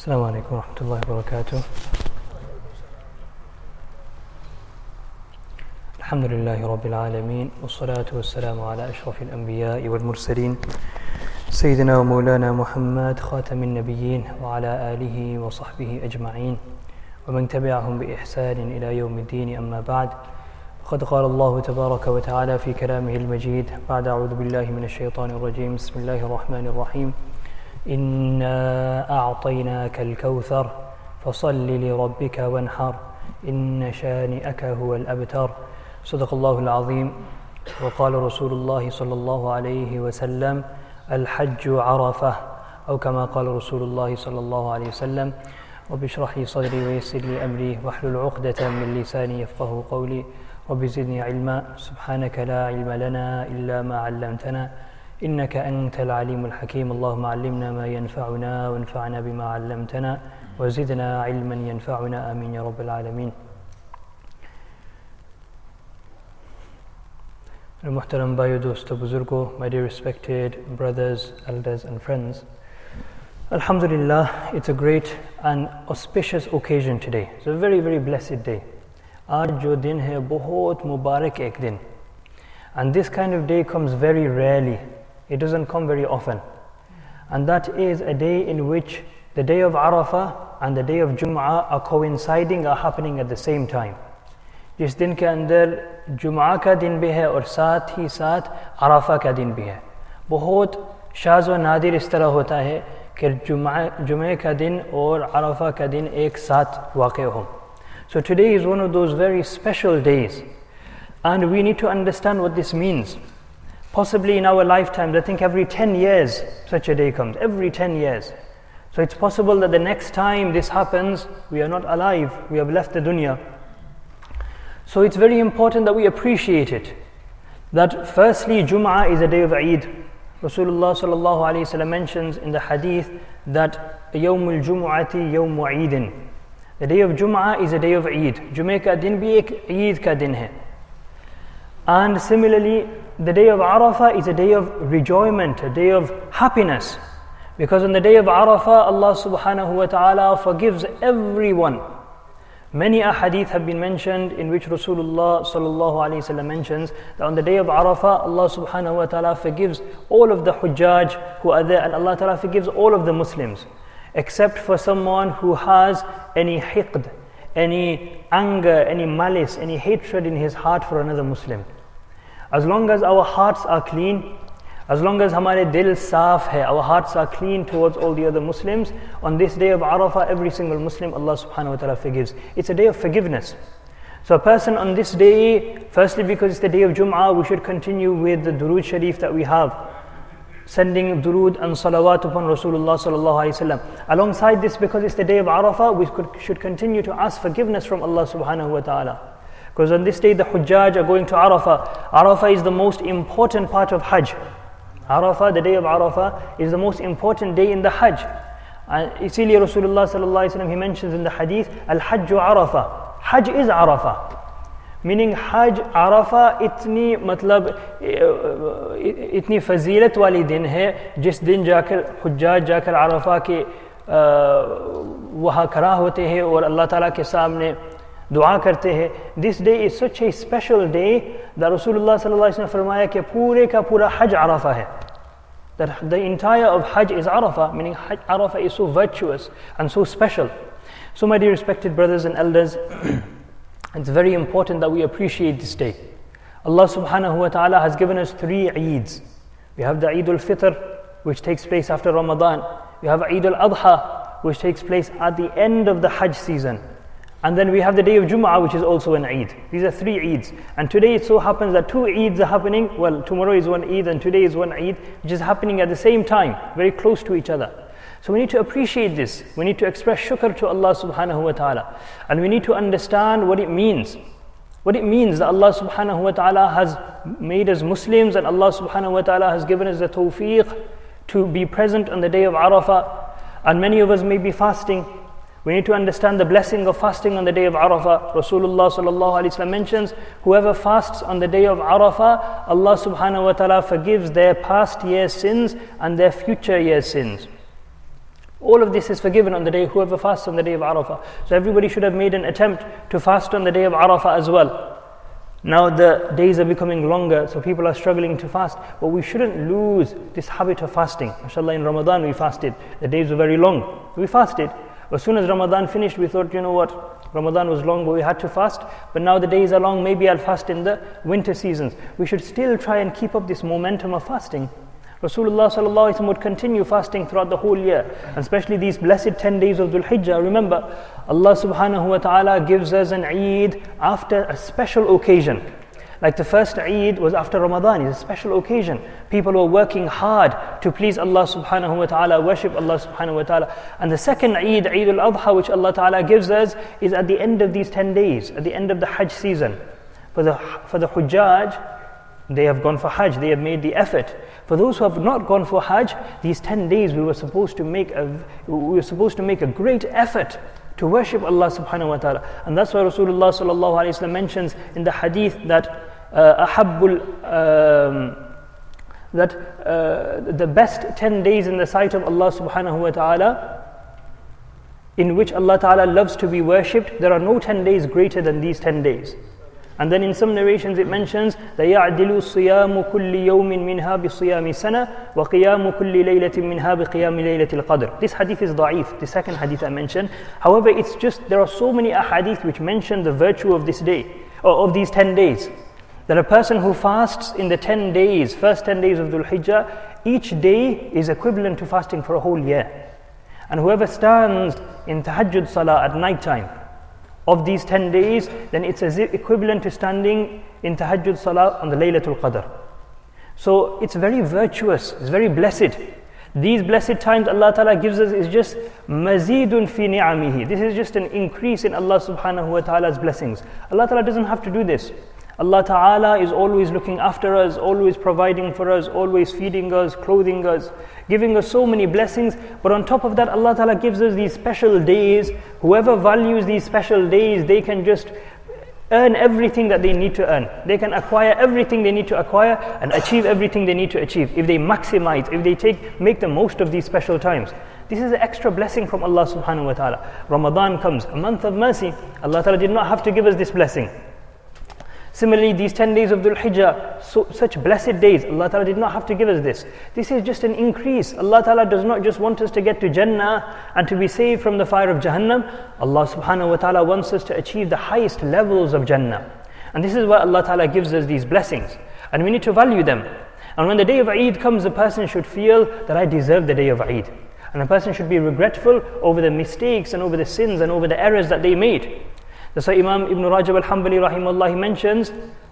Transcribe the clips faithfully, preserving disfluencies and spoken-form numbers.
السلام عليكم ورحمة الله وبركاته. الحمد لله رب العالمين، والصلاة والسلام على أشرف الأنبياء والمرسلين سيدنا ومولانا محمد خاتم النبيين وعلى آله وصحبه أجمعين ومن تبعهم بإحسان إلى يوم الدين. أما بعد، قد قال الله تبارك وتعالى في كلامه المجيد بعد أعوذ بالله من الشيطان الرجيم. بسم الله الرحمن الرحيم. إنا أعطيناك الكوثر فصل لربك وانحر إن شانئك هو الأبتر. صدق الله العظيم. وقال رسول الله صلى الله عليه وسلم: الحج عرفة، أو كما قال رسول الله صلى الله عليه وسلم: رب اشرح لي صدري ويسر لي أمري واحلل عقدة من لساني يفقه قولي رب زدني علما سبحانك لا علم لنا إلا ما علمتنا إنك أنت العليم الحكيم. اللهم علمنا ما ينفعنا وانفعنا بما علمتنا وزدنا علما ينفعنا آمين يا رب العالمين. Muhtaram Bhayo Dosto Buzurgo, my dear respected brothers, elders and friends, Alhamdulillah, it's a great and auspicious occasion today. It's a very very blessed day. Aaj jo din hai bahut mubarak ek din, and this kind of day comes very rarely. It doesn't come very often, and that is a day in which the day of Arafah and the day of Jum'ah are coinciding, are happening at the same time. जिस दिन के अंदर जुम्आ का दिन भी है और साथ ही साथ अराफा का दिन भी है. बहुत शाज़ व नादिर इस तरह होता है कि जुम्आ जुम्मे का दिन और अराफा का दिन एक साथ वाक़े हो. So today is one of those very special days, and we need to understand what this means. Possibly in our lifetime, I think every ten years such a day comes, every ten years. So it's possible that the next time this happens, we are not alive, we have left the dunya. So it's very important that we appreciate it. That firstly, Jum'ah is a day of Eid. Rasulullah sallallahu alayhi wa sallam mentions in the hadith that Yawmul Jum'ati Yawmu Eidin. The day of Jum'ah is a day of Eid. Jummeh ka din bhi ek Eid ka din hai. And similarly, the day of Arafah is a day of rejoicement, a day of happiness. Because on the day of Arafah, Allah subhanahu wa ta'ala forgives everyone. Many ahadith have been mentioned in which Rasulullah sallallahu alayhi wa sallam mentions that on the day of Arafah, Allah subhanahu wa ta'ala forgives all of the hujjaj who are there, and Allah ta'ala forgives all of the Muslims, except for someone who has any hiqd, any anger, any malice, any hatred in his heart for another Muslim. As long as our hearts are clean, as long as hamare dil saaf hai, our hearts are clean towards all the other Muslims, on this day of Arafah, every single Muslim Allah subhanahu wa ta'ala forgives. It's a day of forgiveness. So a person on this day, firstly because it's the day of Jum'ah, we should continue with the durood sharif that we have, sending durood and salawat upon Rasulullah sallallahu alayhi wa sallam. Alongside this, because it's the day of Arafah, we could, should continue to ask forgiveness from Allah subhanahu wa ta'ala. Because on this day the hujjaj are going to Arafah. Arafah is the most important part of Hajj. Arafah, the day of Arafah, is the most important day in the Hajj. And isliye Rasulullah sallallahu alaihi wasallam, he mentions in the hadith, Al-Hajju Arafah. Hajj is Arafah. Meaning Hajj, Arafah, itni matlab, itni fazilat wali din hai, jis din jaakar, hujjaj jaakar Arafah ke waha khara hote hai aur Allah Ta'ala ke samne dua karte hai. This day is such a special day that Rasulullah sallallahu alaihi wasallam farmaya कि पूरे का पूरा Hajj Arafah hai. That the entire of Hajj is Arafah, meaning Hajj Arafah is so virtuous and so special. So my dear respected brothers and elders, it's very important that we appreciate this day. Allah subhanahu wa ta'ala has given us three Eids. We have the Eid al-Fitr, which takes place after Ramadan. We have Eid al-Adha, which takes place at the end of the Hajj season. And then we have the day of Jum'ah, which is also an Eid. These are three Eids. And today it so happens that two Eids are happening. Well, tomorrow is one Eid and today is one Eid, which is happening at the same time, very close to each other. So we need to appreciate this. We need to express shukr to Allah subhanahu wa ta'ala. And we need to understand what it means. What it means that Allah subhanahu wa ta'ala has made us Muslims, and Allah subhanahu wa ta'ala has given us the tawfiq to be present on the day of Arafah. And many of us may be fasting. We need to understand the blessing of fasting on the day of Arafah. Rasulullah sallallahu alaihi wasallam mentions, whoever fasts on the day of Arafah, Allah subhanahu wa ta'ala forgives their past year's sins and their future year's sins. All of this is forgiven on the day, whoever fasts on the day of Arafah. So everybody should have made an attempt to fast on the day of Arafah as well. Now the days are becoming longer, so people are struggling to fast. But we shouldn't lose this habit of fasting. MashaAllah, in Ramadan we fasted. The days were very long. We fasted. But as soon as Ramadan finished, we thought, you know what, Ramadan was long, but we had to fast. But now the days are long, maybe I'll fast in the winter seasons. We should still try and keep up this momentum of fasting. Rasulullah sallallahu alaihi wasallam would continue fasting throughout the whole year, and especially these blessed ten days of Dhul Hijjah. Remember, Allah subhanahu wa ta'ala gives us an Eid after a special occasion. Like the first Eid was after Ramadan, it's a special occasion. People were working hard to please Allah subhanahu wa ta'ala, worship Allah subhanahu wa ta'ala. And the second Eid, Eid al-Adha, which Allah ta'ala gives us, is at the end of these ten days, at the end of the Hajj season. For the, for the Hujjaj, they have gone for Hajj, they have made the effort. For those who have not gone for Hajj, these ten days we were supposed to make a, we were supposed to make a great effort to worship Allah subhanahu wa ta'ala. And that's why Rasulullah sallallahu alayhi wa sallam mentions in the hadith that uh, ahabbul, um, that uh, the best ten days in the sight of Allah subhanahu wa ta'ala, in which Allah ta'ala loves to be worshipped, there are no ten days greater than these ten days. And then in some narrations it mentions that يَعْدِلُ صِيَامُ كُلِّ يَوْمٍ مِنْهَا بِصِيَامِ سَنَةٍ وَقِيَامُ كُلِّ لَيْلَةٍ مِنْهَا بِقِيَامِ لَيْلَةِ الْقَدْرِ. This hadith is da'if, the second hadith I mentioned. However, it's just, there are so many ahadith which mention the virtue of this day, or of these ten days. That a person who fasts in the ten days, first ten days of Dhul Hijjah, each day is equivalent to fasting for a whole year. And whoever stands in tahajjud salah at night time, of these ten days, then it's as equivalent to standing in tahajjud salah on the Laylatul Qadr. So it's very virtuous, it's very blessed. These blessed times Allah Ta'ala gives us is just mazidun fi ni'amihi. This is just an increase in Allah Subhanahu wa Ta'ala's blessings. Allah Ta'ala doesn't have to do this. Allah Ta'ala is always looking after us, always providing for us, always feeding us, clothing us, giving us so many blessings. But on top of that, Allah Ta'ala gives us these special days. Whoever values these special days, they can just earn everything that they need to earn. They can acquire everything they need to acquire and achieve everything they need to achieve. If they maximize, if they take, make the most of these special times. This is an extra blessing from Allah Subhanahu wa Ta'ala. Ramadan comes, a month of mercy. Allah Ta'ala did not have to give us this blessing. Similarly, these ten days of Dhul Hijjah, so, such blessed days, Allah Ta'ala did not have to give us this. This is just an increase. Allah Ta'ala does not just want us to get to Jannah and to be saved from the fire of Jahannam. Allah Subhanahu wa Ta'ala wants us to achieve the highest levels of Jannah. And this is why Allah Ta'ala gives us these blessings. And we need to value them. And when the day of Eid comes, a person should feel that I deserve the day of Eid. And a person should be regretful over the mistakes and over the sins and over the errors that they made. That's why Imam Ibn Rajab al-Hanbali rahimahullah, he mentions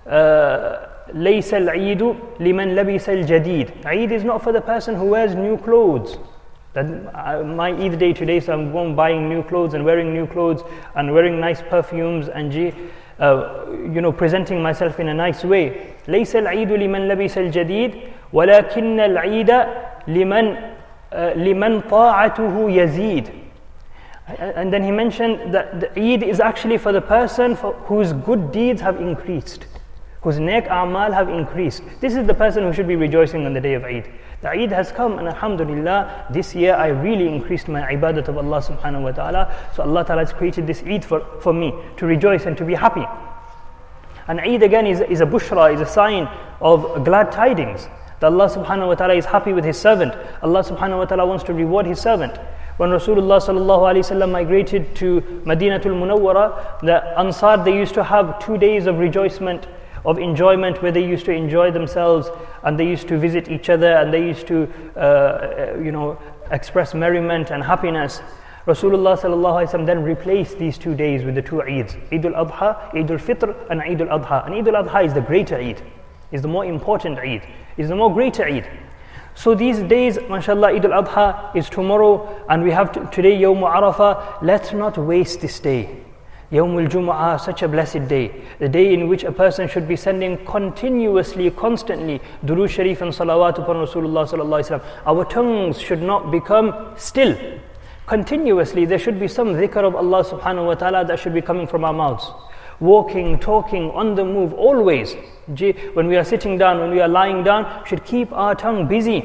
لَيْسَ الْعِيدُ لِمَنْ لَبِسَ الْجَدِيدُ. Eid is not for the person who wears new clothes. That uh, my Eid day today, so I'm going buying new clothes and wearing new clothes and wearing nice perfumes and uh, you know, presenting myself in a nice way. لَيْسَ الْعِيدُ لِمَنْ لَبِسَ الْجَدِيدُ وَلَكِنَّ الْعِيدَ لِمَنْ لِمَنْ طَاعَتُهُ يَزِيدُ. And then he mentioned that the Eid is actually for the person for whose good deeds have increased, whose nek a'mal have increased. This is the person who should be rejoicing on the day of Eid. The Eid has come, and alhamdulillah, this year I really increased my ibadat of Allah subhanahu wa ta'ala. So Allah ta'ala has created this Eid for, for me to rejoice and to be happy. And Eid again is, is a bushra, is a sign of glad tidings. That Allah subhanahu wa ta'ala is happy with His servant. Allah subhanahu wa ta'ala wants to reward His servant. When Rasulullah sallallahu alaihi wasallam migrated to Madinatul Munawwara, the Ansar, they used to have two days of rejoicement, of enjoyment, where they used to enjoy themselves and they used to visit each other and they used to, uh, you know, express merriment and happiness. Rasulullah sallallahu alaihi wasallam then replaced these two days with the two Eids, Eid al-Adha, Eid al-Fitr, and Eid al-Adha. And Eid al-Adha is the greater Eid, is the more important Eid, is the more greater Eid. So these days, mashallah, Eid al-Adha is tomorrow, and we have to, today Yawm Arafah. Let's not waste this day. Yawm al-Jumu'ah, such a blessed day, the day in which a person should be sending continuously, constantly Durood Sharif and Salawat upon Rasulullah sallallahu alaihi wasallam. Our tongues should not become still. Continuously, there should be some dhikr of Allah subhanahu wa ta'ala that should be coming from our mouths. Walking, talking, on the move, always. When we are sitting down, when we are lying down, should keep our tongue busy.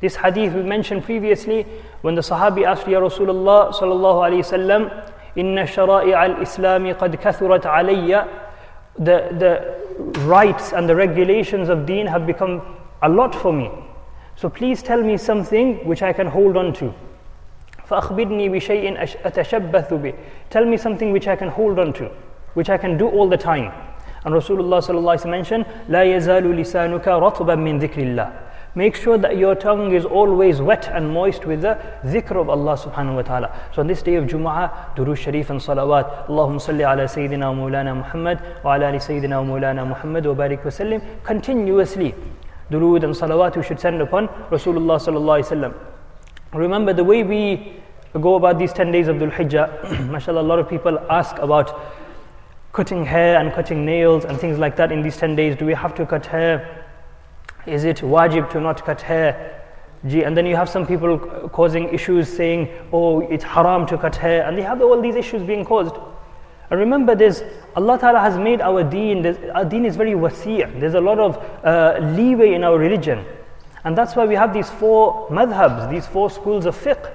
This hadith we mentioned previously when the Sahabi asked Ya Rasulullah sallallahu alayhi wasallam, Inna shara'i al-Islami qad kathurat alayya. The, the rights and the regulations of deen have become a lot for me. So please tell me something which I can hold on to. فَأَخْبِرْنِي بِشَيْءٍ أَتَشَبَّثُ بِهِ. Tell me something which I can hold on to, which I can do all the time. And Rasulullah sallallahu alaihi wasallam mentioned, لَا يَزَالُ لِسَانُكَ رَطْبًا مِّن ذِكْرِ اللَّهِ. Make sure that your tongue is always wet and moist with the dhikr of Allah subhanahu wa ta'ala. So on this day of Jumu'ah, Durood Sharif and Salawat, Allahumma salli ala Sayyidina wa Mawlana Muhammad wa ala ali Sayyidina wa Mawlana Muhammad wa barik wa sallim. Continuously, Durood and Salawat we should send upon Rasulullah sallallahu alaihi wasallam. Remember the way we go about these ten days of Dhul Hijjah, mashallah, a lot of people ask about cutting hair and cutting nails and things like that in these ten days. Do we have to cut hair? Is it wajib to not cut hair? Gee, and then you have some people causing issues saying, oh, it's haram to cut hair, and they have all these issues being caused. And remember, there's Allah Ta'ala has made our deen, our deen is very wasi'. There's a lot of uh, leeway in our religion. And that's why we have these four madhabs, these four schools of fiqh.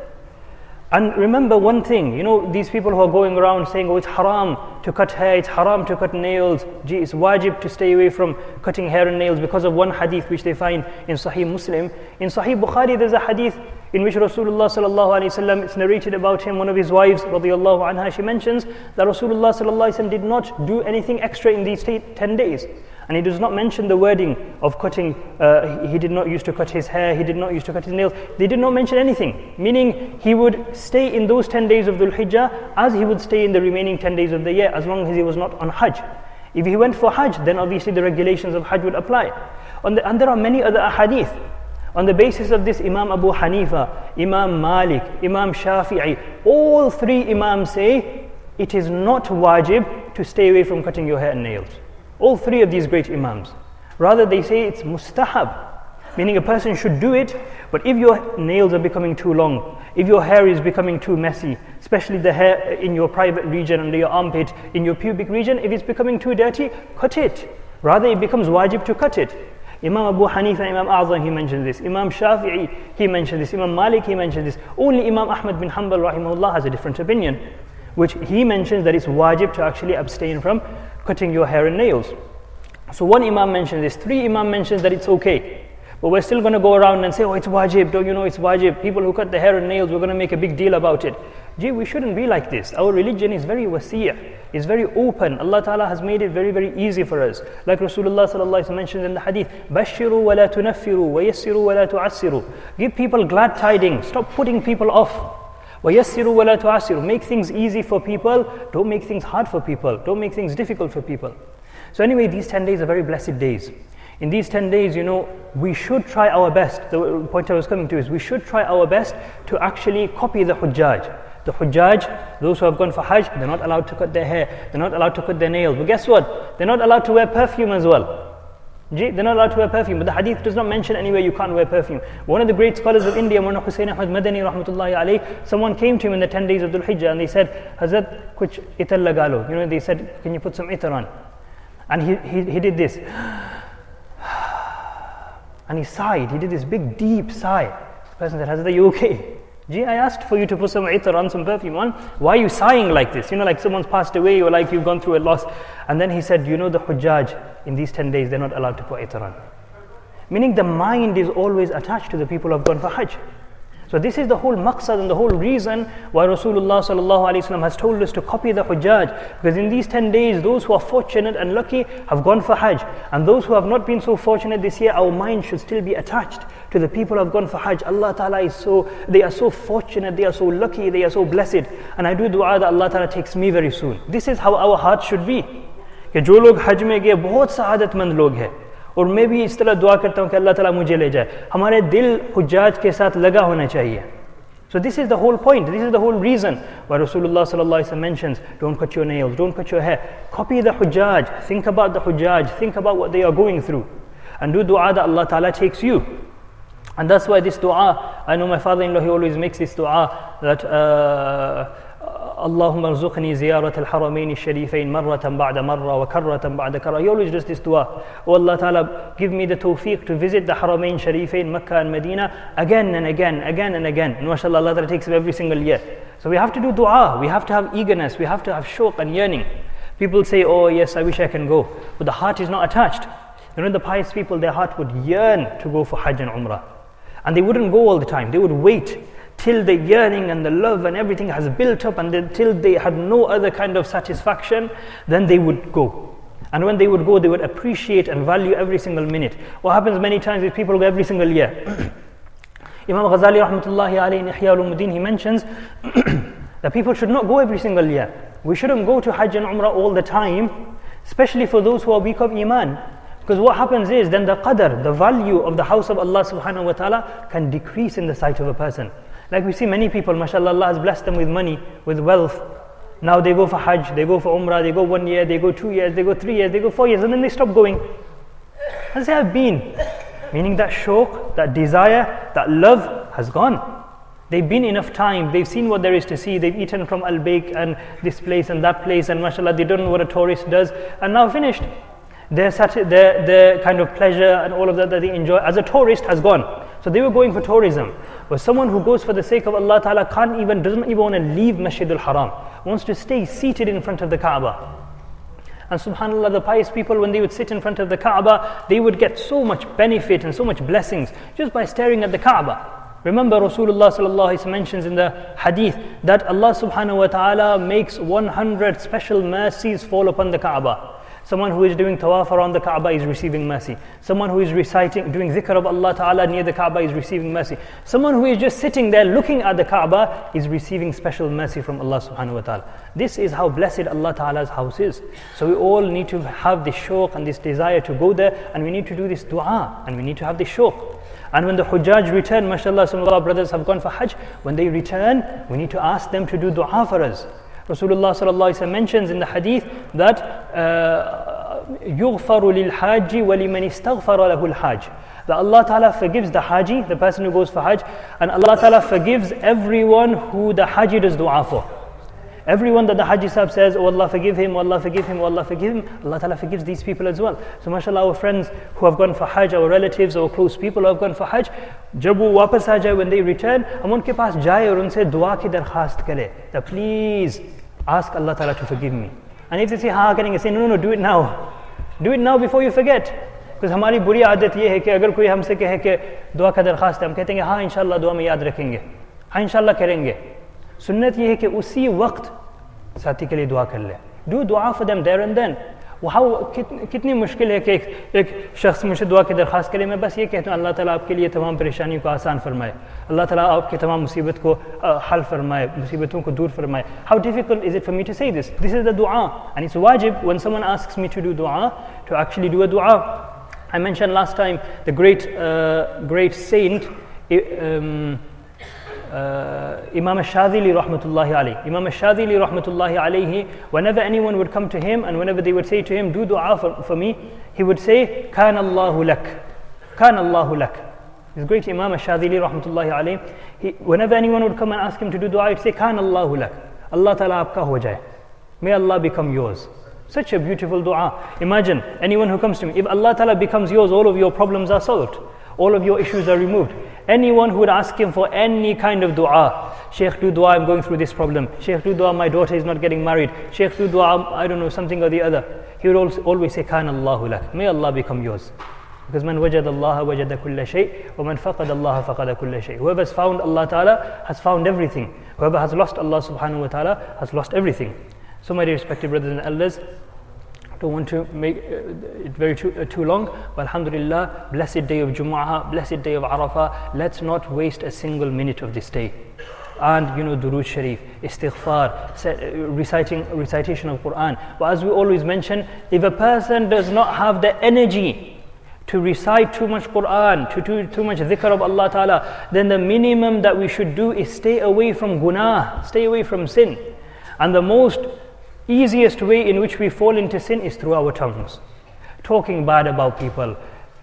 And remember one thing, you know, these people who are going around saying, oh, it's haram to cut hair, it's haram to cut nails, gee, it's wajib to stay away from cutting hair and nails because of one hadith which they find in Sahih Muslim. In Sahih Bukhari, there's a hadith in which Rasulullah sallallahu alaihi wasallam, it's narrated about him, one of his wives, radiyallahu anha, she mentions that Rasulullah sallallahu alaihi wasallam did not do anything extra in these ten days. And he does not mention the wording of cutting, uh, he did not used to cut his hair, he did not used to cut his nails. They did not mention anything. Meaning he would stay in those ten days of Dhul Hijjah as he would stay in the remaining ten days of the year, as long as he was not on Hajj. If he went for Hajj, then obviously the regulations of Hajj would apply. On the, and there are many other ahadith. On the basis of this, Imam Abu Hanifa, Imam Malik, Imam Shafi'i, all three Imams say it is not wajib to stay away from cutting your hair and nails. All three of these great Imams. Rather, they say it's mustahab, meaning a person should do it, but if your nails are becoming too long, if your hair is becoming too messy, especially the hair in your private region, under your armpit, in your pubic region, if it's becoming too dirty, cut it. Rather, it becomes wajib to cut it. Imam Abu Hanifa, Imam A'zam, he mentioned this. Imam Shafi'i, he mentioned this. Imam Malik, he mentioned this. Only Imam Ahmad bin Hanbal, rahimahullah, has a different opinion, which he mentions that it's wajib to actually abstain from cutting your hair and nails. So one Imam mentioned this, three Imam mentioned that it's okay. But we're still going to go around and say, oh, it's wajib, don't you know it's wajib. People who cut their hair and nails, we're going to make a big deal about it. Gee, we shouldn't be like this. Our religion is very wasi', it's very open. Allah Ta'ala has made it very, very easy for us. Like Rasulullah sallallahu alaihi wasallam mentioned in the hadith, Bashiru wa la tunaffiru, wa yassiru wa la tu'assiru. Give people glad tidings, stop putting people off. وَيَسِّرُوا وَلَا تُعَسِّرُوا. Make things easy for people, don't make things hard for people, don't make things difficult for people. So anyway, these ten days are very blessed days. In these ten days, you know, we should try our best. The point I was coming to is we should try our best to actually copy the Hujjaj. The Hujjaj, those who have gone for Hajj, they're not allowed to cut their hair, they're not allowed to cut their nails. But guess what? They're not allowed to wear perfume as well. They're not allowed to wear perfume, but the hadith does not mention anywhere you can't wear perfume. One of the great scholars of India, Mawlana Hussain Ahmad Madani rahmatullahi alayhi, someone came to him in the ten days of Dhul Hijjah and they said, Hazrat, kuch itar laga lo. You know, they said, can you put some itar on? And he, he, he did this. And he sighed, he did this big deep sigh. The person said, Hazrat, are you okay? Gee, I asked for you to put some itar on, some perfume on. Why are you sighing like this? You know, like someone's passed away or like you've gone through a loss. And then he said, you know, the Hujjaj, in these ten days, they're not allowed to put itar on. Meaning the mind is always attached to the people who have gone for Hajj. So this is the whole maqsad and the whole reason why Rasulullah sallallahu alaihi wasallam has told us to copy the Hujjaj. Because in these ten days, those who are fortunate and lucky have gone for Hajj. And those who have not been so fortunate this year, our mind should still be attached to the people who have gone for Hajj. Allah Ta'ala is so, they are so fortunate, they are so lucky, they are so blessed. And I do dua that Allah Ta'ala takes me very soon. This is how our heart should be. कि जो लोग हज में गए बहुत सआदतमंद लोग हैं और मैं भी इस तरह दुआ करता हूँ कि अल्लाह ताला मुझे ले जाए. हमारे दिल हुज्जाज के साथ लगा होना चाहिए. So this is the whole point, this is the whole reason why Rasulullah sallallahu alaihi wasallam mentions, don't cut your nails, don't cut your hair. Copy the Hujjaj, think about the Hujjaj, think about what they are going through. And do dua that Allah Ta'ala takes you. And that's why this dua, I know my father-in-law, he always makes this dua that uh, اللهم ارزقني زيارة الحرمين الشريفين مرة بعد مرة وكرة بعد كرة. He always does this dua. Oh Allah Ta'ala, give me the tawfiq to visit the Haramain Sharifain, Makkah and Medina, again and again, again and again. And mashallah, Allah Ta'ala takes it every single year. So we have to do dua, we have to have eagerness, we have to have shauq and yearning. People say, oh yes, I wish I can go. But the heart is not attached. You know, the pious people, their heart would yearn to go for Hajj and Umrah. And they wouldn't go all the time, they would wait till the yearning and the love and everything has built up, and then till they had no other kind of satisfaction, then they would go. And when they would go, they would appreciate and value every single minute. What happens many times is people go every single year. Imam Ghazali rahmatullahi alayhi in Ihya Ulumuddin, he mentions that people should not go every single year. We shouldn't go to Hajj and Umrah all the time, especially for those who are weak of Iman. Because what happens is, then the qadr, the value of the house of Allah subhanahu wa ta'ala can decrease in the sight of a person. Like we see many people, mashallah, Allah has blessed them with money, with wealth. Now they go for Hajj, they go for Umrah, they go one year, they go two years, they go three years, they go four years, and then they stop going. And say, I've been. Meaning that shauq, that desire, that love has gone. They've been enough time, they've seen what there is to see, they've eaten from Al-Bayk and this place and that place, and mashallah, they don't know what a tourist does, and now finished. Their, their, their kind of pleasure and all of that that they enjoy as a tourist has gone. So they were going for tourism. But someone who goes for the sake of Allah Ta'ala can't even, doesn't even want to leave Masjid al-Haram, wants to stay seated in front of the Kaaba. And subhanAllah, the pious people, when they would sit in front of the Kaaba, they would get so much benefit and so much blessings just by staring at the Kaaba. Remember, Rasulullah sallallahu alaihi wasallam mentions in the hadith that Allah subhanahu wa ta'ala makes one hundred special mercies fall upon the Kaaba. Someone who is doing tawaf around the Kaaba is receiving mercy. Someone who is reciting, doing dhikr of Allah Ta'ala near the Kaaba is receiving mercy. Someone who is just sitting there looking at the Kaaba is receiving special mercy from Allah Subhanahu wa Ta'ala. This is how blessed Allah Ta'ala's house is. So we all need to have this shauq and this desire to go there, and we need to do this dua, and we need to have this shauq. And when the Hujjaj return, mashallah, some of our brothers have gone for Hajj, when they return, we need to ask them to do dua for us. Rasulullah sallallahu alaihi wasallam mentions in the hadith that يُغْفَرُ لِلْحَاجِّ وَلِمَنِ اسْتَغْفَرَ لَهُ الْحَاجِّ, that Allah Ta'ala forgives the Haji, the person who goes for Hajj, and Allah Ta'ala forgives everyone who the Haji does dua for. Everyone that the Haji Sahib says, oh Allah forgive him, oh Allah forgive him, oh Allah forgive him, Allah Ta'ala forgives these people as well. So mashallah, our friends who have gone for Hajj, our relatives, our close people who have gone for Hajj, jab wo wapas aa jaye, when they return, hum unke paas jaye aur unse dua ki darkhast kare, that please ask Allah Ta'ala to forgive me. And if they say, haan karenge, say, no, no, no, do it now. Do it now before you forget. Because हमारी बुरी आदत ये है कि अगर कोई हमसे कहे कि दुआ का दरखास्त है, हम कहते हैं हाँ इंशाल्लाह दुआ में याद रखेंगे, हाँ इंशाल्लाह करेंगे. सुन्नत ये है कि उसी वक्त साथी के लिए दुआ कर ले. Do dua for them there and then. How, कित, कितनी मुश्किल है कि एक, एक शख्स मुझे दुआ की दरखास्त करे, मैं बस ये कहता हूँ अल्लाह ताला आपके लिए तमाम परेशानियों को आसान फरमाए, अल्लाह ताला आपके तमाम मुसीबत को हल फरमाए, मुसीबतों को दूर फरमाए. How difficult is it for me to say this? This is the dua, and it's wajib when someone asks me to do dua, to actually do a dua. I mentioned last time the great, uh, great saint, um, Uh, Imam al-Shadhili rahmatullahi alayhi. Imam al-Shadhili rahmatullahi alayhi, whenever anyone would come to him and whenever they would say to him, do dua for, for me, he would say, Kana Allahu lak. Kana Allahu lak. This great Imam al-Shadhili rahmatullahi alayhi, he, whenever anyone would come and ask him to do dua, he'd say, Kana Allahu lak. Allah ta'ala aapka ho jaye. May Allah become yours. Such a beautiful dua. Imagine anyone who comes to me, if Allah ta'ala becomes yours, all of your problems are solved. All of your issues are removed. Anyone who would ask him for any kind of dua, Shaykh, do dua, I'm going through this problem. Shaykh, do dua, my daughter is not getting married. Shaykh, do dua, I don't know, something or the other. He would always say, Kana Allahu lak. May Allah become yours. Because man wajada Allah wajada kulla shay, wa man faqada Allah faqada kulla shay. Whoever has found Allah Ta'ala has found everything. Whoever has lost Allah Subhanahu wa Ta'ala has lost everything. So my dear respected brothers and elders, don't want to make it very too, uh, too long, but alhamdulillah, blessed day of Jumu'ah, blessed day of Arafah. Let's not waste a single minute of this day. And you know, Durood Sharif, Istighfar, reciting, recitation of Quran. But as we always mention, if a person does not have the energy to recite too much Quran, to do too much dhikr of Allah Ta'ala, then the minimum that we should do is stay away from gunah, stay away from sin. And the most easiest way in which we fall into sin is through our tongues. Talking bad about people,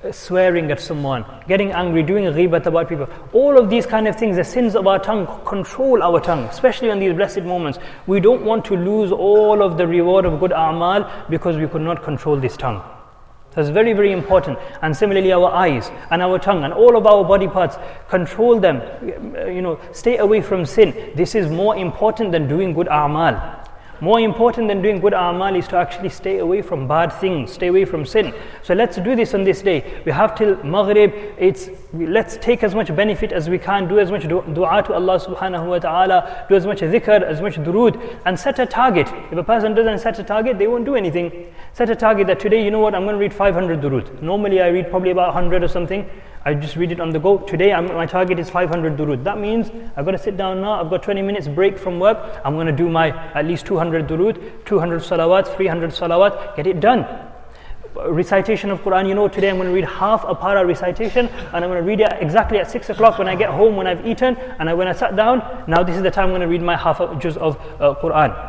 swearing at someone, getting angry, doing ghibat about people. All of these kind of things, the sins of our tongue, control our tongue, especially on these blessed moments. We don't want to lose all of the reward of good a'mal because we could not control this tongue. So it's very, very important. And similarly, our eyes and our tongue and all of our body parts, control them. You know, stay away from sin. This is more important than doing good a'mal. More important than doing good a'mal is to actually stay away from bad things, stay away from sin. So let's do this on this day. We have till Maghrib. It's let's take as much benefit as we can, do as much dua to Allah subhanahu wa ta'ala, do as much dhikr, as much durood, and set a target. If a person doesn't set a target, they won't do anything. Set a target that today, you know what, I'm going to read five hundred durood. Normally I read probably about one hundred or something. I just read it on the go. Today I'm, my target is five hundred durood. That means I've got to sit down now. I've got twenty minutes break from work. I'm going to do my at least two hundred durood, two hundred salawat, three hundred salawat. Get it done. Recitation of Quran. You know, today I'm going to read half a para recitation, and I'm going to read it exactly at six o'clock when I get home, when I've eaten, and I, when I sat down. Now this is the time I'm going to read my half a juz of uh, Quran.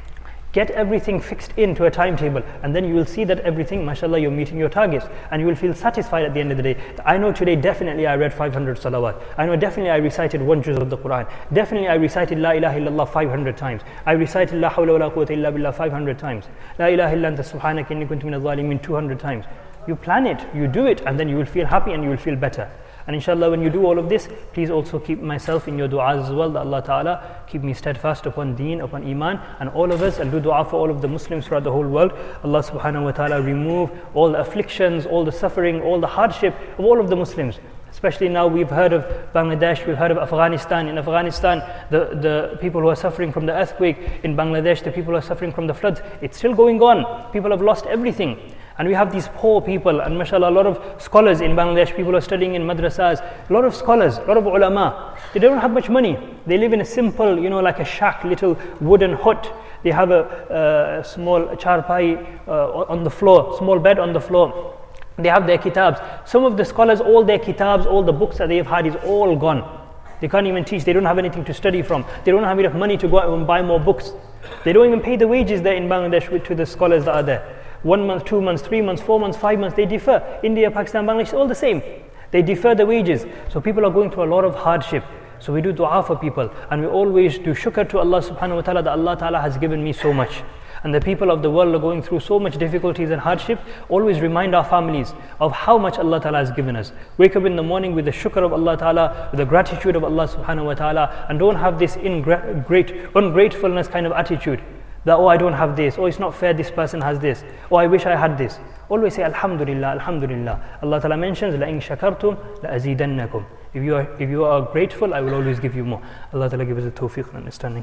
Get everything fixed into a timetable, and then you will see that everything, mashallah, you're meeting your targets, and you will feel satisfied at the end of the day. I know today definitely I read five hundred salawat. I know definitely I recited one juz of the Quran. Definitely I recited La ilaha illallah five hundred times. I recited La hawla wa la quwwata illa billah five hundred times. La ilaha illa anta subhanaka inni kuntu minadh dhalimin two hundred times. You plan it, you do it, and then you will feel happy and you will feel better. And inshallah, when you do all of this, please also keep myself in your du'as as well, that Allah Ta'ala keep me steadfast upon deen, upon iman, and all of us, and do du'a for all of the Muslims throughout the whole world. Allah Subhanahu wa Ta'ala remove all the afflictions, all the suffering, all the hardship of all of the Muslims. Especially now we've heard of Bangladesh, we've heard of Afghanistan. In Afghanistan, the, the people who are suffering from the earthquake. In Bangladesh, the people who are suffering from the floods. It's still going on. People have lost everything. And we have these poor people, and mashallah, a lot of scholars in Bangladesh, people who are studying in madrasas, a lot of scholars, a lot of ulama. They don't have much money. They live in a simple, you know, like a shack, little wooden hut. They have a, a small charpai uh, on the floor, small bed on the floor. They have their kitabs. Some of the scholars, all their kitabs, all the books that they have had is all gone. They can't even teach. They don't have anything to study from. They don't have enough money to go out and buy more books. They don't even pay the wages there in Bangladesh to the scholars that are there. One month, two months, three months, four months, five months, they defer. India, Pakistan, Bangladesh, all the same. They defer the wages. So people are going through a lot of hardship. So we do dua for people. And we always do shukr to Allah subhanahu wa ta'ala that Allah ta'ala has given me so much. And the people of the world are going through so much difficulties and hardship. Always remind our families of how much Allah Ta'ala has given us. Wake up in the morning with the shukr of Allah Ta'ala, with the gratitude of Allah subhanahu wa ta'ala, and don't have this ingra- great, ungratefulness kind of attitude. That, oh, I don't have this, oh, it's not fair this person has this, oh, I wish I had this. Always say, Alhamdulillah, Alhamdulillah. Allah Ta'ala mentions, لَإِن شَكَرْتُمْ لَأَزِيدَنَّكُمْ. If you are if you are grateful, I will always give you more. Allah Ta'ala give us the tawfiq and understanding.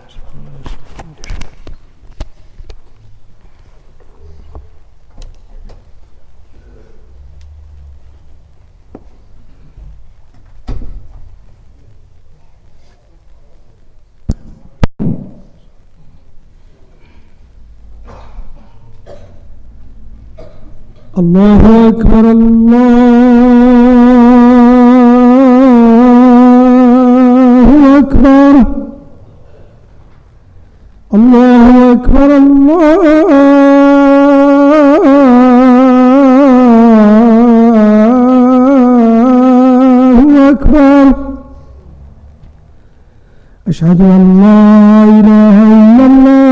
الله أكبر الله أكبر الله أكبر الله أكبر أشهد أن لا إله إلا الله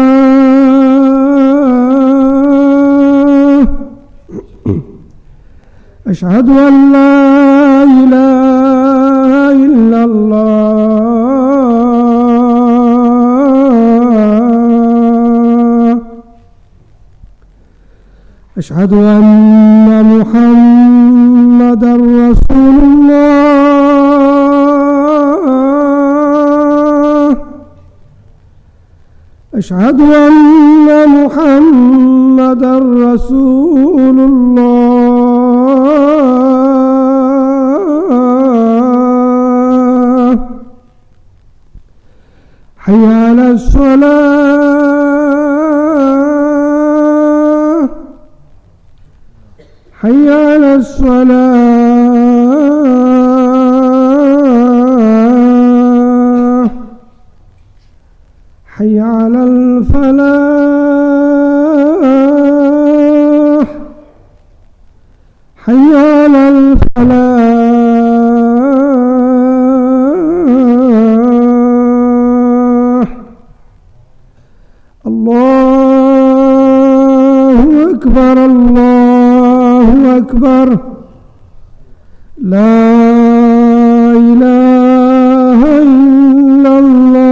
أشهد أن لا إله إلا الله أشهد أن محمدا رسول الله أشهد أن محمدا رسول الله حي على الصلاة حي على الصلاة حي على الفلاح حي على الفلاح الله أكبر الله أكبر لا إله إلا الله.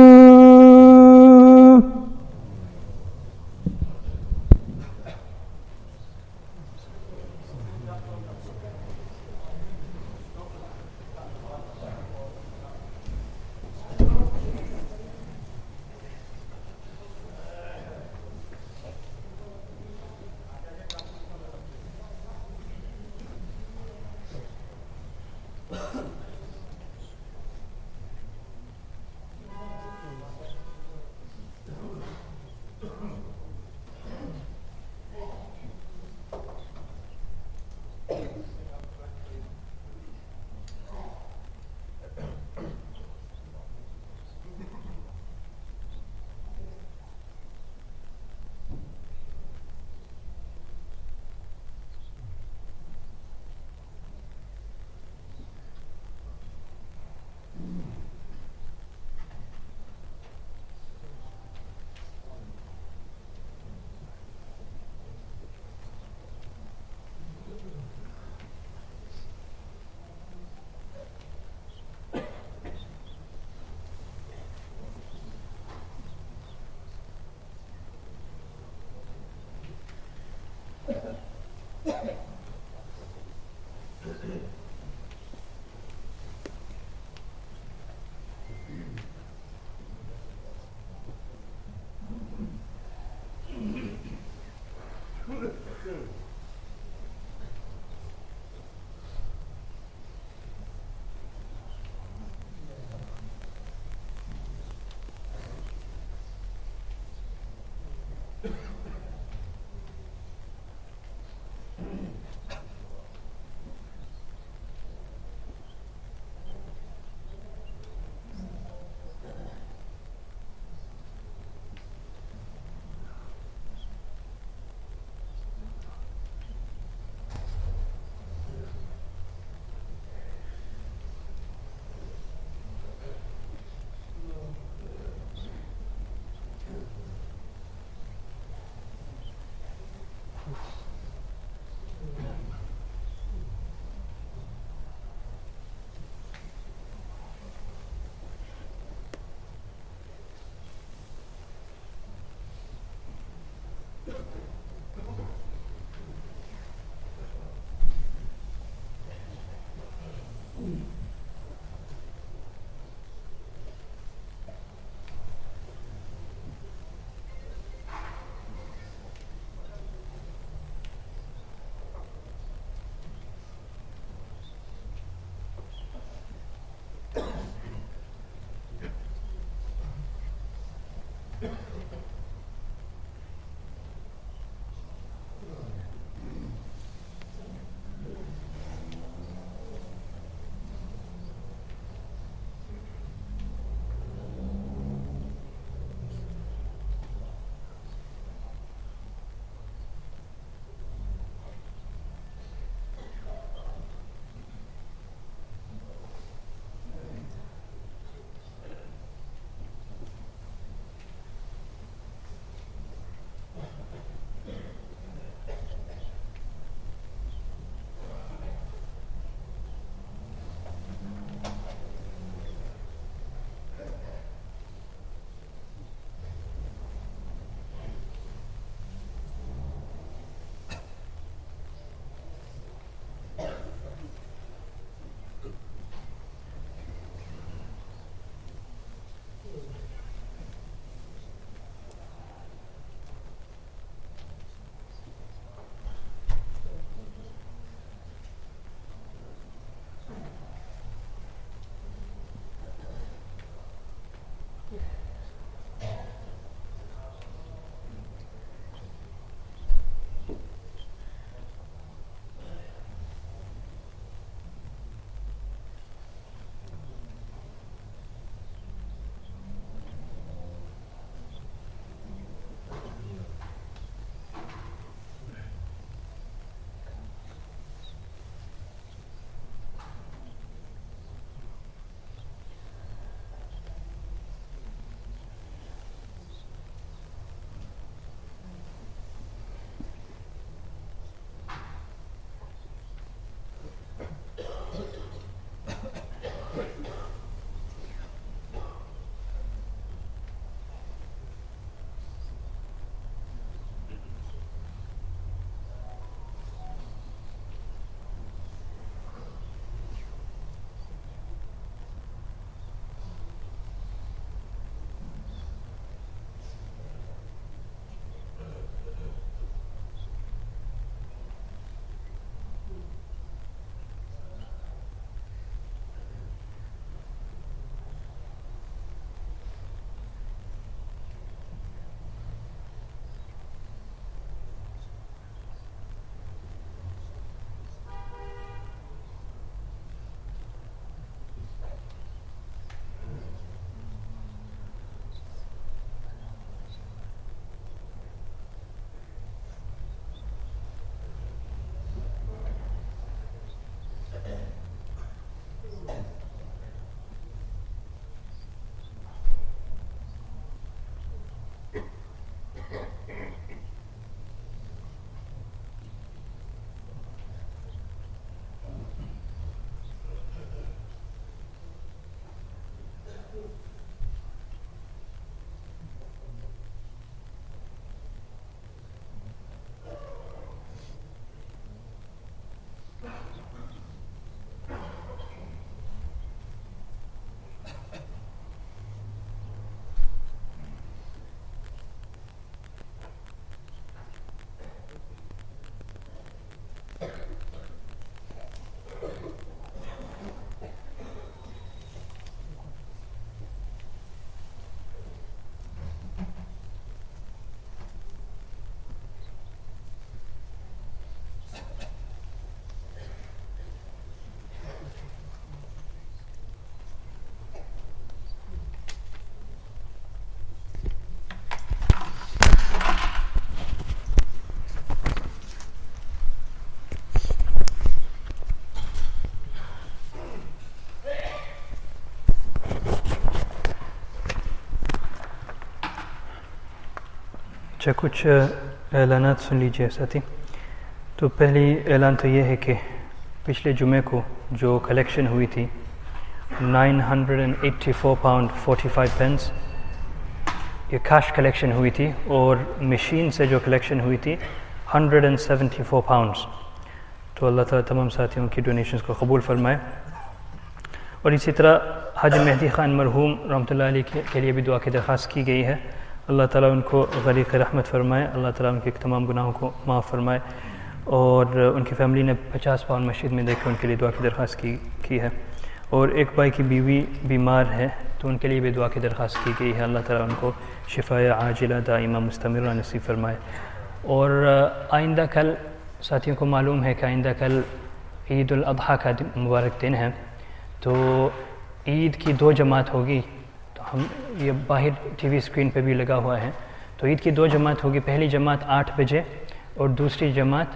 अच्छा, कुछ ऐलानात सुन लीजिए साथी। तो पहली ऐलान तो ये है कि पिछले जुमे को जो कलेक्शन हुई थी nine hundred eighty four pound forty five pence, ये कैश कलेक्शन हुई थी, और मशीन से जो कलेक्शन हुई थी one hundred seventy four pounds. तो अल्लाह ताला तमाम साथियों की डोनेशंस को कबूल फरमाए। और इसी तरह हाजी मेहदी ख़ान मरहूम रहमतुल्लाह अलैह के लिए भी दुआ की दरख्वास्त की गई है। अल्लाह ताला उनको गरीक़ रहमत फरमाए, अल्लाह ताला उनके तमाम गुनाहों को माफ़ फरमाए। और उनकी फ़ैमिली ने पचास पाउंड मस्जिद में देकर उनके लिए दुआ की दरख्वास्त की की है। और एक भाई की बीवी बीमार है तो उनके लिए भी दुआ की दरख्वास्त की गई है। अल्लाह ताला उनको शिफ़ाए आजिला दाइमा मुस्तमिरा नसीब फरमाए। और आइंदा कल साथियों को मालूम है कि आइंदा कल ईद उल अज़हा का मुबारक दिन है, तो ईद की दो जमात होगी। तो हम ये बाहर टीवी स्क्रीन पे भी लगा हुआ है। तो ईद की दो जमात होगी, पहली जमात आठ बजे और दूसरी जमात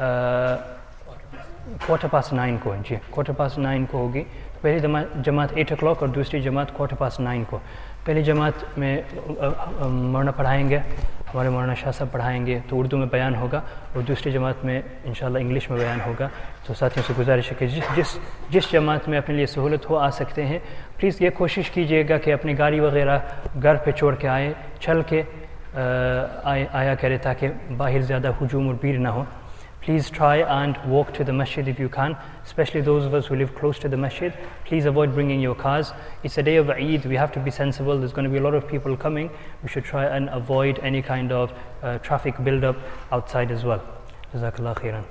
क्वार्टर पास नाइन को, जी क्वार्टर पास नाइन को होगी। तो पहली जमात जमात एट ओ क्लॉक और दूसरी जमात क्वार्टर पास नाइन को। पहली जमात में मौलाना पढ़ाएंगे, हमारे मौलाना शाह साहब पढ़ाएंगे, तो उर्दू में बयान होगा, और दूसरी जमात में इंशाल्लाह इंग्लिश में बयान होगा। तो साथियों से गुजारिश है कि जिस जिस जिस जमात में अपने लिए सहूलत हो आ सकते हैं, प्लीज़ ये कोशिश कीजिएगा कि अपनी गाड़ी वगैरह घर पे छोड़ के आए, चल के आए, आया करें, ताकि बाहर ज़्यादा हुजूम और भीड़ ना हो। Please try and walk to the masjid if you can, especially those of us who live close to the masjid. Please avoid bringing your cars. It's a day of Eid, we have to be sensible. There's going to be a lot of people coming. We should try and avoid any kind of uh, traffic build-up outside as well. Jazakallah khairan.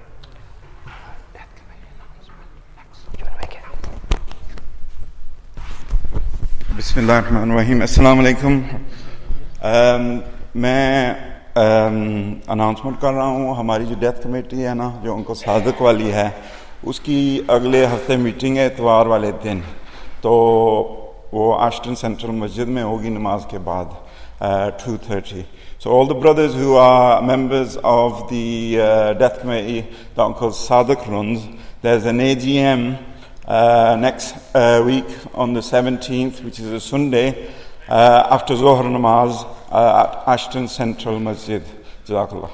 Bismillahirrahmanirrahim. Assalamu alaikum. Um, मैं announcement कर रहा हूँ, हमारी जो death committee है ना, जो उनको सादक वाली है, उसकी अगले हफ्ते मीटिंग है इतवार वाले दिन। तो वो आश्टन सेंट्रल मस्जिद में होगी नमाज के बाद two thirty. So all the brothers who are members of the uh, death committee that Uncle Sadiq runs, there's an A G M uh, next uh, week on the seventeenth, which is a Sunday, uh, after Zohar Namaz uh, at Ashton Central Masjid. Jazakallah.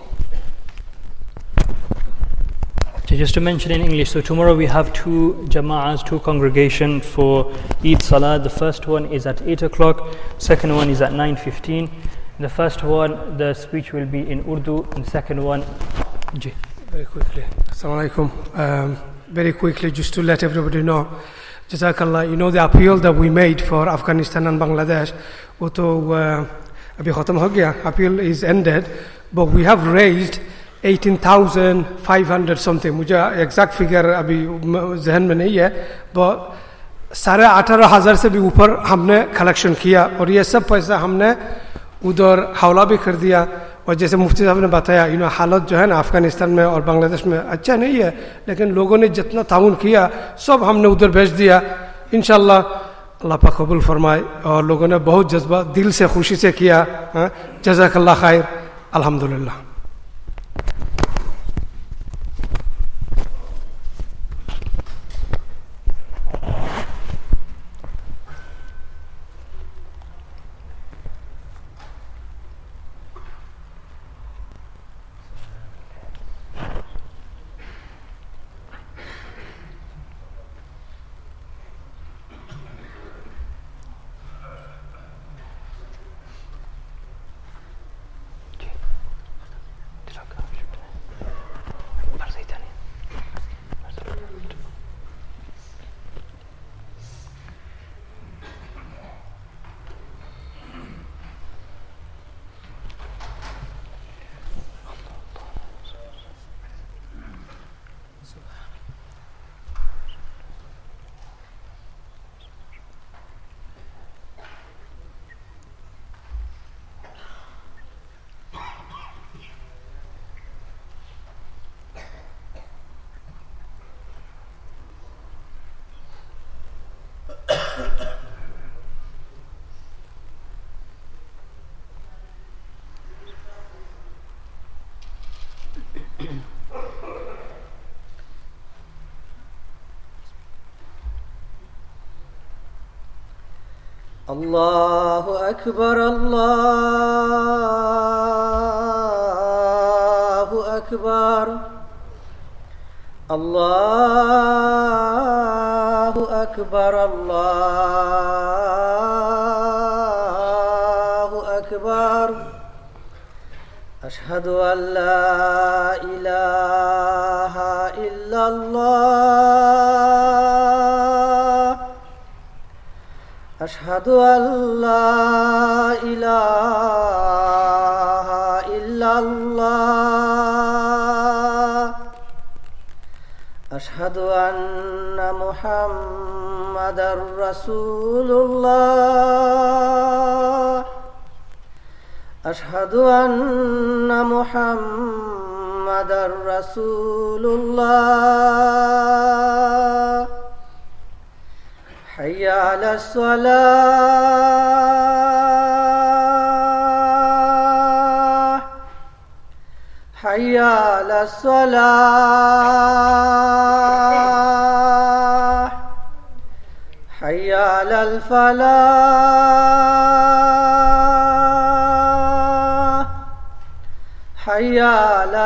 So just to mention in English, so tomorrow we have two jama'as, two congregations for Eid Salah. The first one is at eight o'clock, second one is at nine fifteen. The first one, the speech will be in Urdu, and the second one, Ji. Very quickly. Assalamu alaikum. Um, very quickly, just to let everybody know, Jazakallah, you know the appeal that we made for Afghanistan and Bangladesh, wo to abhi khatam ho gaya, appeal is ended, but we have raised eighteen thousand five hundred something. मुझे exact figure अभी जहन में नहीं है, but साढ़े अठारह हजार से भी ऊपर हमने collection किया, और ये सब पैसा हमने उधर हवाला भी कर दिया। और जैसे मुफ्ती साहब ने बताया, यू नो हालत जो है ना अफगानिस्तान में और बांग्लादेश में अच्छा नहीं है, लेकिन लोगों ने जितना ताउन किया सब हमने उधर भेज दिया। इंशाल्लाह अल्लाह पाक कबूल फरमाए, और लोगों ने बहुत जज्बा दिल से खुशी से किया। जज़ाकल्लाह खैर, अल्हम्दुलिल्लाह। الله أكبر الله أكبر الله أكبر الله أكبر أشهد أن لا إله إلا الله أشهد أن لا إله إلا الله أشهد أن محمدًا رسول الله أشهد أن محمدًا رسول الله حي على الصلاة حي على الصلاة حي على الفلاح حي على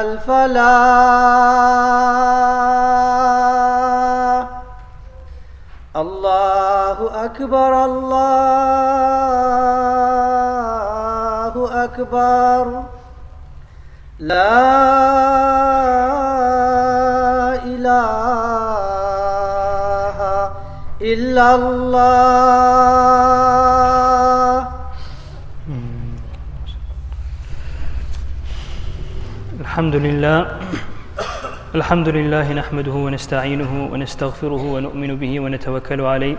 الفلاح الله أكبر الله أكبر لا إله إلا الله. الحمد لله الحمد لله نحمده ونستعينه ونستغفره ونؤمن به ونتوكل عليه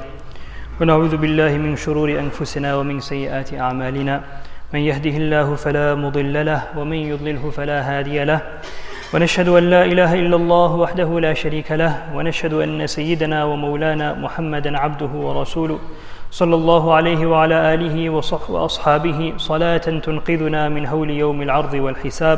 ونعوذ بالله من شرور أنفسنا ومن سيئات أعمالنا من يهده الله فلا مضل له ومن يضلله فلا هادي له ونشهد أن لا إله إلا الله وحده لا شريك له ونشهد أن سيدنا ومولانا محمدا عبده ورسوله صلى الله عليه وعلى آله وأصحابه صلاة تنقذنا من هول يوم العرض والحساب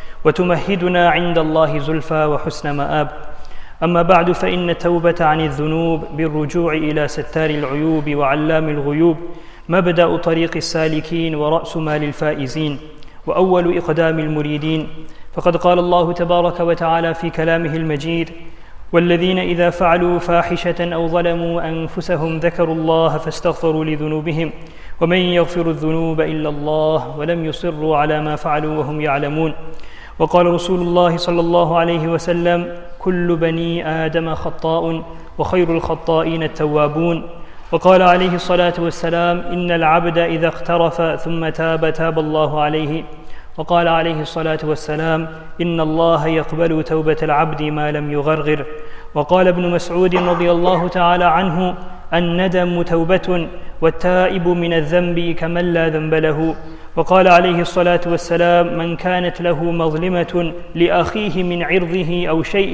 وتمهدنا عند الله زلفى وحسن مآب. أما بعد فإن التوبة عن الذنوب بالرجوع إلى ستار العيوب وعلام الغيوب مبدأ طريق السالكين ورأس مال الفائزين وأول إقدام المريدين. فقد قال الله تبارك وتعالى في كلامه المجيد: والذين إذا فعلوا فاحشة أو ظلموا أنفسهم ذكروا الله فاستغفروا لذنوبهم ومن يغفر الذنوب إلا الله ولم يصروا على ما فعلوا وهم يعلمون. وقال رسول الله صلى الله عليه وسلم: كل بني آدم خطاء وخير الخطائين التوابون. وقال عليه الصلاة والسلام: إن العبد إذا اقترف ثم تاب تاب الله عليه. وقال عليه الصلاة والسلام: إن الله يقبل توبة العبد ما لم يغرغر. وقال ابن مسعود رضي الله تعالى عنه: الندم توبة والتائب من الذنب كمن لا ذنب له. وقال عليه الصلاة والسلام: من كانت له مظلمة لأخيه من عرضه أو شيء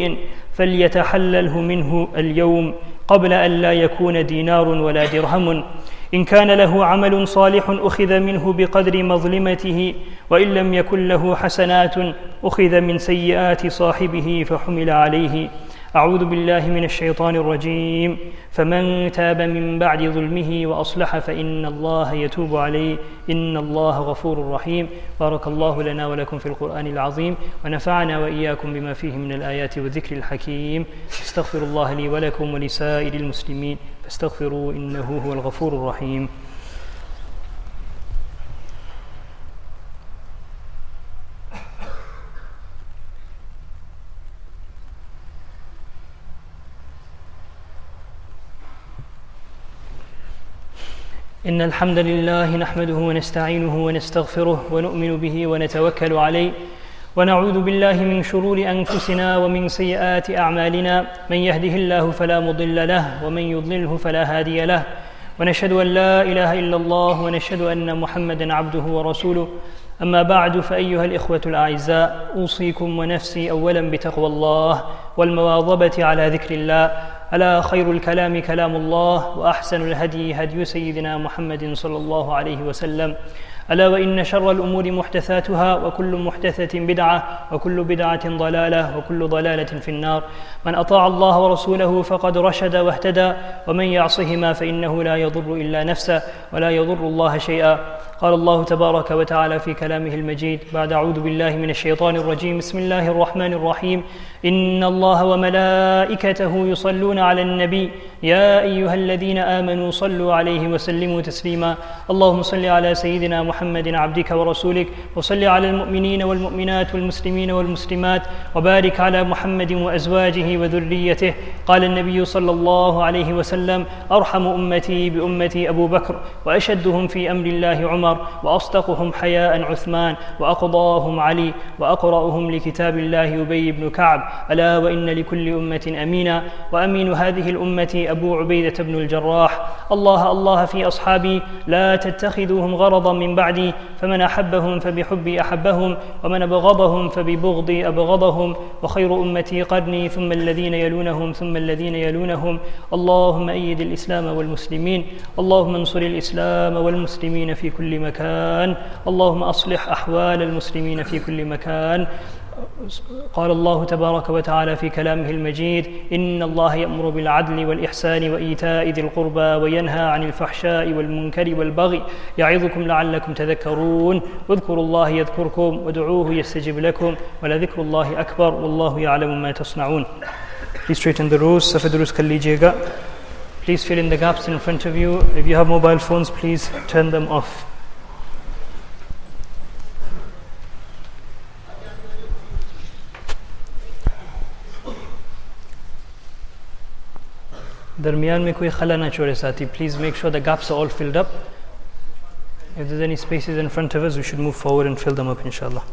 فليتحلله منه اليوم قبل أن لا يكون دينار ولا درهم. إن كان له عمل صالح أخذ منه بقدر مظلمته وإن لم يكن له حسنات أخذ من سيئات صاحبه فحمل عليه. أعوذ بالله من الشيطان الرجيم. فمن تاب من بعد ظلمه وأصلح فإن الله يتوب عليه إن الله غفور رحيم. بارك الله لنا ولكم في القرآن العظيم ونفعنا وإياكم بما فيه من الآيات والذكر الحكيم. استغفر الله لي ولكم ولسائر المسلمين فاستغفروا إنه هو الغفور الرحيم. إن الحمد لله نحمده ونستعينه ونستغفره ونؤمن به ونتوكل عليه ونعوذ بالله من شرور أنفسنا ومن سيئات أعمالنا. من يهده الله فلا مضل له ومن يضلله فلا هادي له ونشهد أن لا إله إلا الله ونشهد أن محمدا عبده ورسوله. أما بعد فأيها الإخوة الأعزاء أوصيكم ونفسي أولا بتقوى الله والمواظبة على ذكر الله. ألا خير الكلام كلام الله وأحسن الهدي هدي سيدنا محمد صلى الله عليه وسلم. ألا وإن شر الأمور محدثاتها وكل محدثة بدعة وكل بدعة ضلالة وكل ضلالة في النار. من أطاع الله ورسوله فقد رشد واهتدى ومن يعصهما فإنه لا يضر إلا نفسه ولا يضر الله شيئا. قال الله تبارك وتعالى في كلامه المجيد بعد أعوذ بالله من الشيطان الرجيم بسم الله الرحمن الرحيم إن الله وملائكته يصلون على النبي يا أيها الذين آمنوا صلوا عليه وسلموا تسليما. اللهم صل على سيدنا محمد عبدك ورسولك وصل على المؤمنين والمؤمنات والمسلمين والمسلمات وبارك على محمد وأزواجه وذريته. قال النبي صلى الله عليه وسلم أرحم أمتي بأمتي أبو بكر وأشدهم في أمر الله عمر وأصدقهم حياء عثمان وأقضاهم علي وأقرأهم لكتاب الله أبي بن كعب. ألا وإن لكل أمة أمينا وأمين هذه الأمة أبو عبيدة بن الجراح. الله الله في أصحابي لا تتخذوهم غرضا من بعدي فمن أحبهم فبحبي أحبهم ومن أبغضهم فببغضي أبغضهم وخير أمتي قرني ثم الذين يلونهم ثم الذين يلونهم. اللهم أيد الإسلام والمسلمين. اللهم انصر الإسلام والمسلمين في كل مكان. اللهم أصلح أحوال المسلمين في كل مكان. قال الله تبارك وتعالى في كلامه المجيد إن الله يأمر بالعدل والإحسان وإيتاء ذي القربى وينهى عن الفحشاء والمنكر والبغي يعظكم لعلكم تذكرون. واذكروا الله يذكركم وادعوه يستجب لكم ولذكر الله أكبر والله يعلم ما تصنعون. Please straighten the rows. Safa durust kar lijiyega. Please fill in the gaps in front of you. If you have mobile phones, please turn them off. दरमियान में कोई खला ना छोड़े साथी. Please make sure the gaps are all filled up. If there's any spaces in front of us, we should move forward and fill them up inshallah.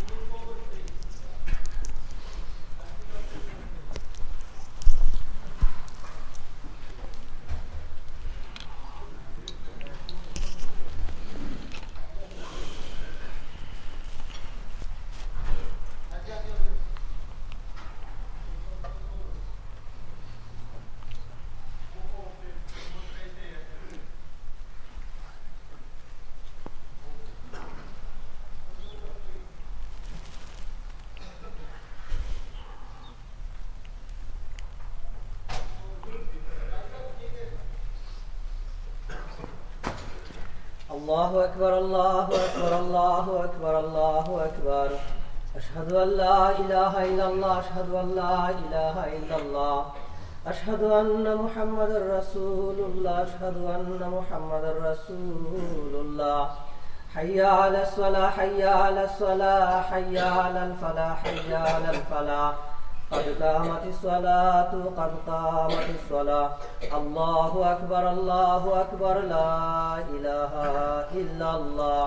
الله أكبر الله أكبر الله أكبر الله أكبر أشهد أن لا إله إلا الله أشهد أن لا إله إلا الله أشهد أن محمد رسول الله أشهد أن محمد رسول الله حي على الصلاة حي على الصلاة حي على الفلاح حي على الفلاح قد قامت الصلاة قد قامت الصلاة. الله أكبر الله أكبر لا إله إلا الله.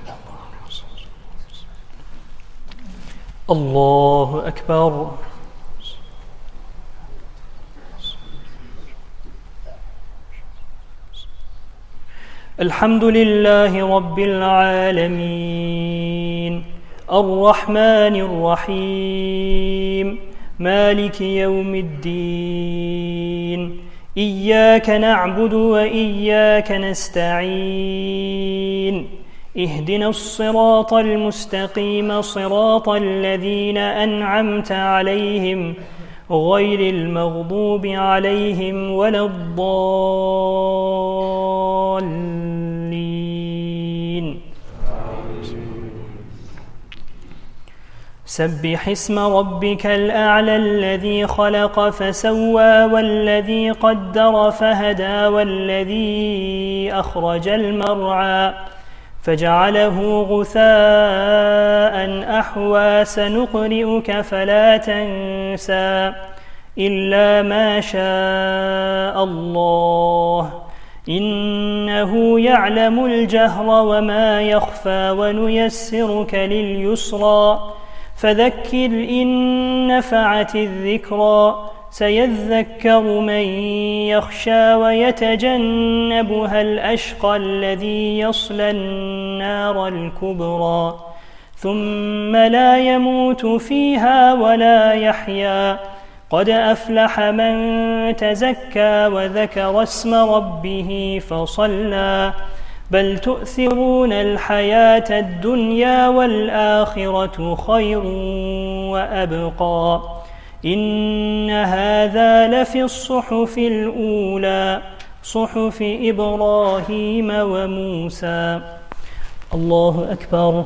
الله أكبر. الحمد لله رب العالمين الرحمن الرحيم مالك يوم الدين إياك نعبد وإياك نستعين اهدنا الصراط المستقيم صراط الذين أنعمت عليهم غير المغضوب عليهم ولا الضالين. سبح اسم ربك الأعلى الذي خلق فسوى والذي قدر فهدى والذي أخرج المرعى فجعله غثاء أحوى سنقرئك فلا تنسى إلا ما شاء الله إنه يعلم الجهر وما يخفى ونيسرك لليسرى فذكر إن نفعت الذكرى سيذكر من يخشى ويتجنبها الأشقى الذي يصلى النار الكبرى ثم لا يموت فيها ولا يحيا قد أفلح من تزكى وذكر اسم ربه فصلى بل تؤثرون الحياة الدنيا والآخرة خير وأبقى إن هذا لفي الصحف الأولى صحف إبراهيم وموسى. الله أكبر.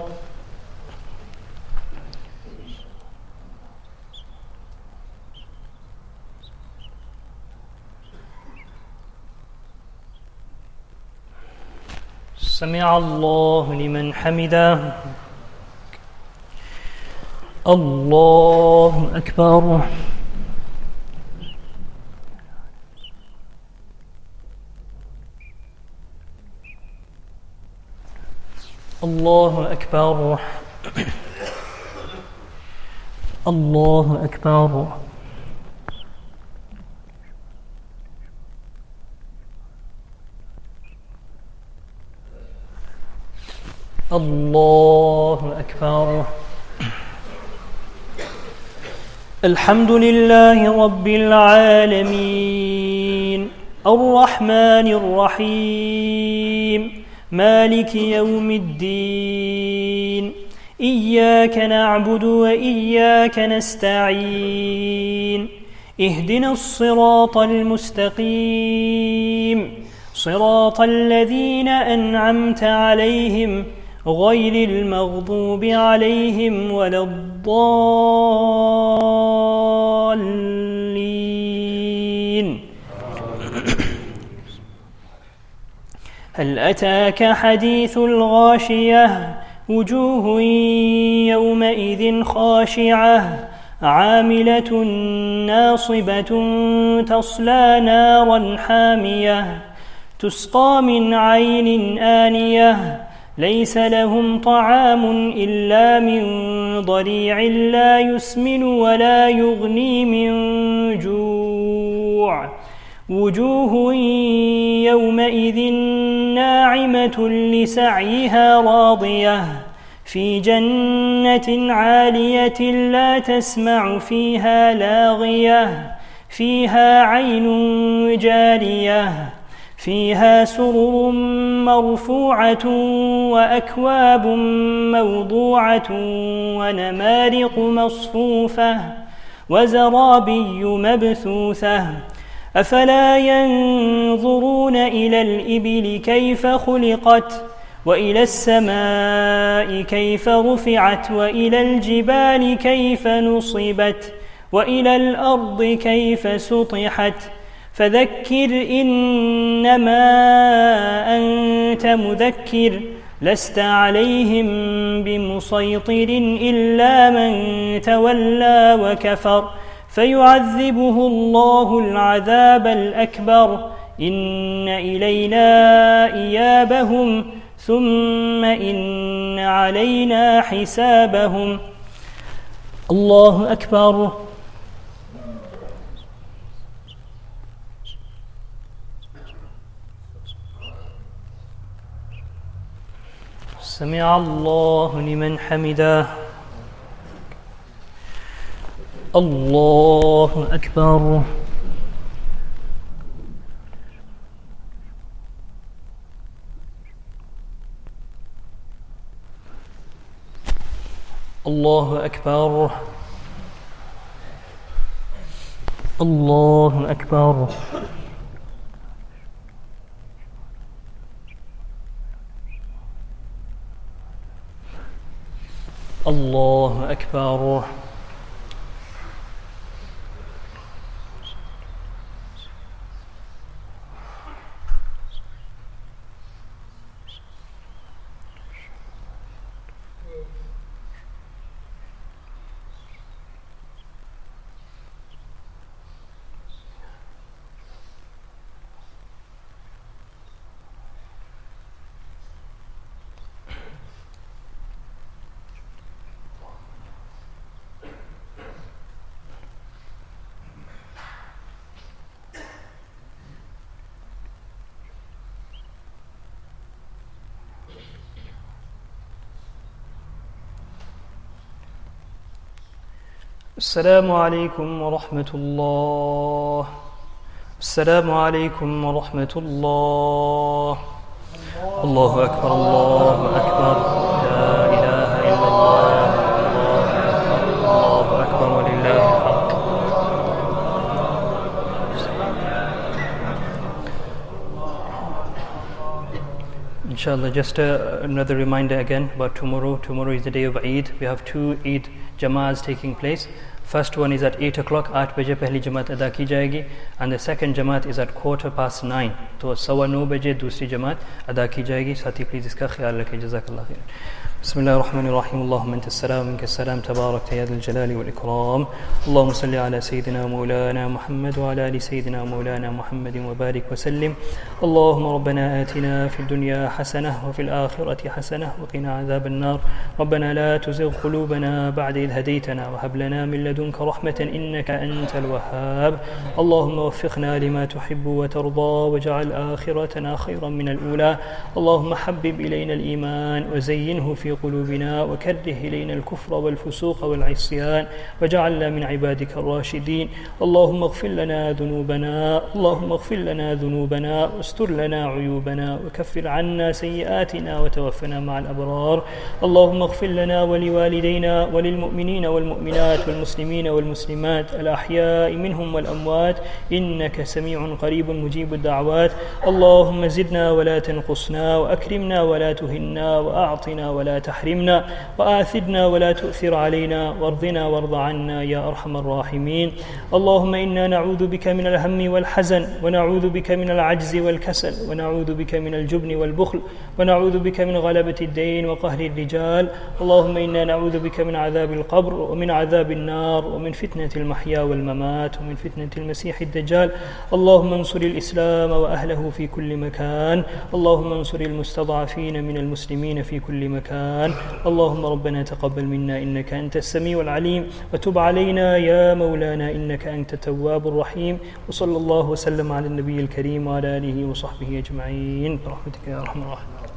سمع الله لمن حمده. الله أكبر. الله أكبر. الله أكبر. الله أكبر. الحمد لله رب العالمين الرحمن الرحيم مالك يوم الدين إياك نعبد وإياك نستعين اهدنا الصراط المستقيم صراط الذين أنعمت عليهم غير المغضوب عليهم ولا الضالين. هل أتاك حديث الغاشية وجوه يومئذ خاشعة عاملة ناصبة تصلى نارا حامية تسقى من عين آنية ليس لهم طعام إلا من ضريع لا يسمن ولا يغني من جوع وجوه يومئذ ناعمة لسعيها راضية في جنة عالية لا تسمع فيها لاغية فيها عين جارية فيها سرر مرفوعة وأكواب موضوعة ونمارق مصفوفة وزرابي مبثوثة أفلا ينظرون إلى الإبل كيف خلقت وإلى السماء كيف رفعت وإلى الجبال كيف نصبت وإلى الأرض كيف سطحت فذكر إنما أنت مذكر لست عليهم بمسيطر إلا من تولى وكفر فيعذبه الله العذاب الأكبر إن إلينا إيابهم ثم إن علينا حسابهم. الله أكبر. سمع الله لمن حمده. الله أكبر. الله أكبر. الله أكبر. الله أكبر. السلام عليكم ورحمة الله. السلام عليكم ورحمة الله. الله أكبر الله أكبر لا إله إلا الله الله أكبر ولله الحمد. Inshallah, just uh, another reminder again about tomorrow. Tomorrow is the day of Eid. We have two Eid Jama'as taking place. First one is at eight o'clock, eight baje pehli Jamaat ada ki jayegi, and the second Jamaat is at quarter past nine. To sawa nine baje dusri Jamaat ada ki jayegi. Sati please iska khayal rakhiye. Jazakallah khair. بسم الله الرحمن الرحيم. اللهم أنت السلام منك السلام تبارك يا ذا الجلال والإكرام. اللهم صل على سيدنا مولانا محمد وعلى آل سيدنا مولانا محمد وبارك وسلم. اللهم ربنا آتنا في الدنيا حسنة وفي الآخرة حسنة وقنا عذاب النار. ربنا لا تزغ قلوبنا بعد إذ هديتنا وهب لنا من لدنك رحمة إنك أنت الوهاب. اللهم وفقنا لما تحب وترضى واجعل آخرتنا خيرا من الأولى. اللهم حبب إلينا الإيمان وزينه في قلوبنا وكره إلينا الكفر والفسوق والعصيان واجعلنا من عبادك الراشدين. اللهم اغفر لنا ذنوبنا اللهم اغفر لنا ذنوبنا واستر لنا عيوبنا وكفر عنا سيئاتنا وتوفنا مع الأبرار. اللهم اغفر لنا ولوالدينا وللمؤمنين والمؤمنات والمسلمين والمسلمات الأحياء منهم والأموات إنك سميع قريب مجيب الدعوات. اللهم زدنا ولا تنقصنا وأكرمنا ولا تهنا وأعطنا ولا تحرمنا وآثرنا ولا تؤثر علينا وارضنا وارض عنا يا أرحم الراحمين. اللهم إنا نعوذ بك من الهم والحزن ونعوذ بك من العجز والكسل ونعوذ بك من الجبن والبخل ونعوذ بك من غلبة الدين وقهر الرجال. اللهم إنا نعوذ بك من عذاب القبر ومن عذاب النار ومن فتنة المحيا والممات ومن فتنة المسيح الدجال. اللهم انصر الإسلام وأهله في كل مكان. اللهم انصر المستضعفين من المسلمين في كل مكان. اللهم ربنا تقبل منا إنك أنت السميع العليم وتب علينا يا مولانا إنك أنت التواب الرحيم. وصلى الله وسلم على النبي الكريم وعلى آله وصحبه أجمعين برحمتك يا أرحم الراحمين.